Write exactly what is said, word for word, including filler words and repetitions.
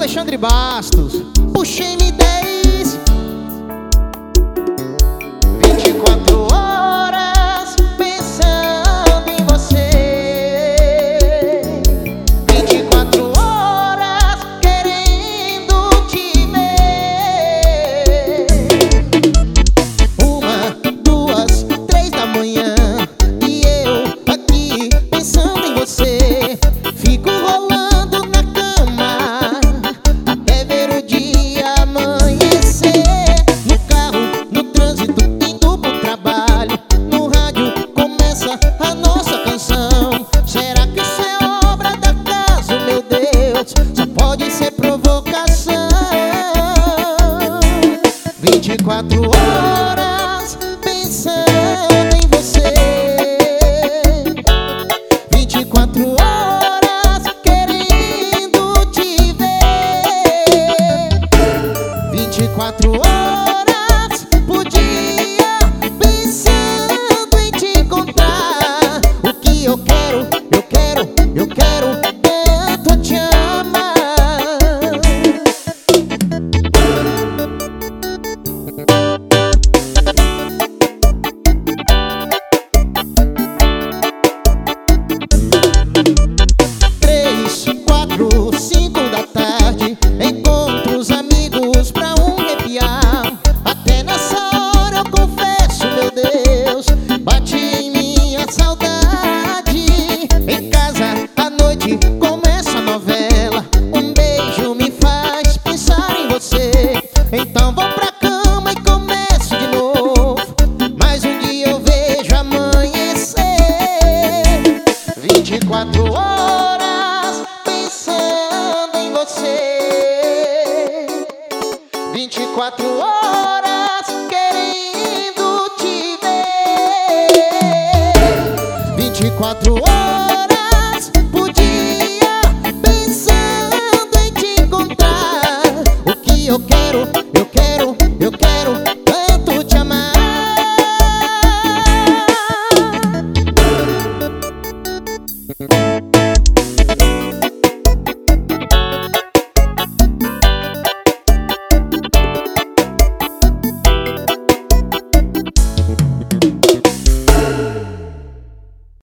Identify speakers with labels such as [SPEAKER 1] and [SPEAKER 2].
[SPEAKER 1] Alexandre Bastos, puxei M dez. Vinte e quatro horas pensando em você, vinte e quatro horas querendo te ver. Uma, duas, três da manhã e eu aqui pensando em você. Fico rolando na cama até ver o dia amanhecer. No carro, no trânsito, indo pro trabalho, no rádio começa a nossa canção. Será que isso é obra da casa, meu Deus? Só pode ser provocação. Vinte e quatro horas pensando em você, vinte e quatro horas querendo te ver, vinte e quatro horas por dia pensando em te encontrar. O que eu quero, eu quero, eu quero tanto te amar. Três, quatro, cinco da tarde, encontro os amigos pra um happy hour. Até nessa hora eu confesso, meu Deus, bate em mim a saudade. Em casa à noite começa a novela, um beijo me faz pensar em você. Então vou pra cama e começo de novo, mas um dia eu vejo amanhecer. Vinte e quatro horas pensando em você, vinte e quatro horas querendo te ver, vinte e quatro horas